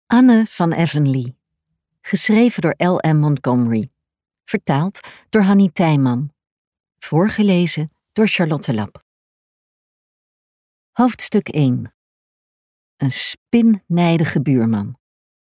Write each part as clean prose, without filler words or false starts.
Anne van Avonlea. Geschreven door L.M. Montgomery. Vertaald door Hannie Tijman. Voorgelezen door Charlotte Lap. Hoofdstuk 1. Een spinnijdige buurman.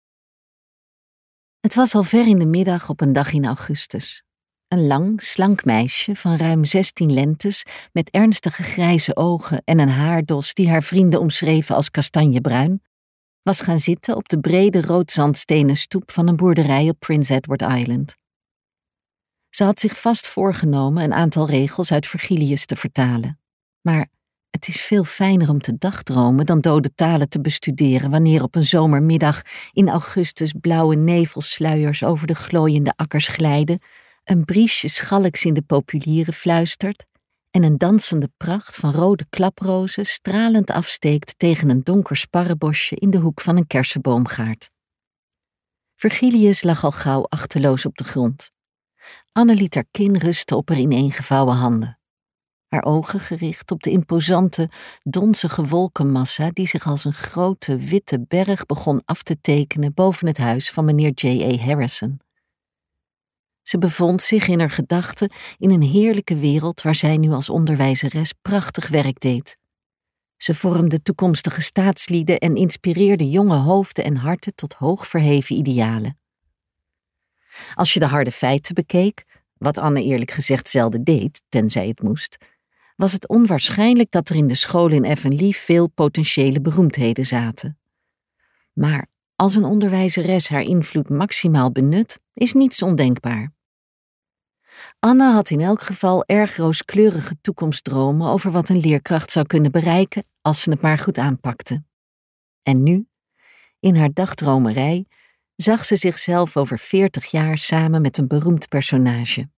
Het was al ver in de middag op een dag in augustus. Een lang, slank meisje van ruim 16 lentes met ernstige grijze ogen en een haardos die haar vrienden omschreven als kastanjebruin, was gaan zitten op de brede roodzandstenen stoep van een boerderij op Prince Edward Island. Ze had zich vast voorgenomen een aantal regels uit Virgilius te vertalen. Maar het is veel fijner om te dagdromen dan dode talen te bestuderen wanneer op een zomermiddag in augustus blauwe nevelsluiers over de glooiende akkers glijden, een briesje schalks in de populieren fluistert en een dansende pracht van rode klaprozen stralend afsteekt tegen een donker sparrenbosje in de hoek van een kersenboomgaard. Virgilius lag al gauw achteloos op de grond. Anne liet haar kin rusten op haar ineengevouwen handen. Haar ogen gericht op de imposante, donzige wolkenmassa die zich als een grote witte berg begon af te tekenen boven het huis van meneer J.A. Harrison. Ze bevond zich in haar gedachten in een heerlijke wereld waar zij nu als onderwijzeres prachtig werk deed. Ze vormde toekomstige staatslieden en inspireerde jonge hoofden en harten tot hoog verheven idealen. Als je de harde feiten bekeek, wat Anne eerlijk gezegd zelden deed, tenzij het moest, was het onwaarschijnlijk dat er in de scholen in Avonlea veel potentiële beroemdheden zaten. Maar als een onderwijzeres haar invloed maximaal benut, is niets ondenkbaar. Anne had in elk geval erg rooskleurige toekomstdromen over wat een leerkracht zou kunnen bereiken als ze het maar goed aanpakte. En nu, in haar dagdromerij, zag ze zichzelf over 40 jaar samen met een beroemd personage.